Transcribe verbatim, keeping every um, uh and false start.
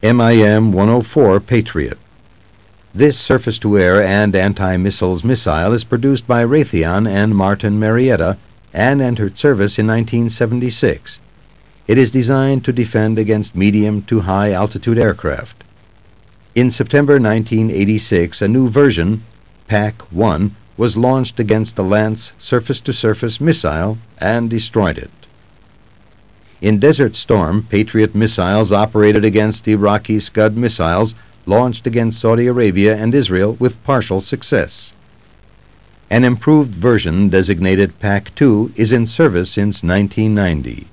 M I M one oh four Patriot. This surface-to-air and anti-missiles missile is produced by Raytheon and Martin Marietta and entered service in nineteen seventy-six. It is designed to defend against medium to high-altitude aircraft. In September nineteen eighty-six, a new version, P A C one, was launched against the Lance surface-to-surface missile and destroyed it. In Desert Storm, Patriot missiles operated against Iraqi Scud missiles launched against Saudi Arabia and Israel with partial success. An improved version designated P A C two is in service since nineteen ninety.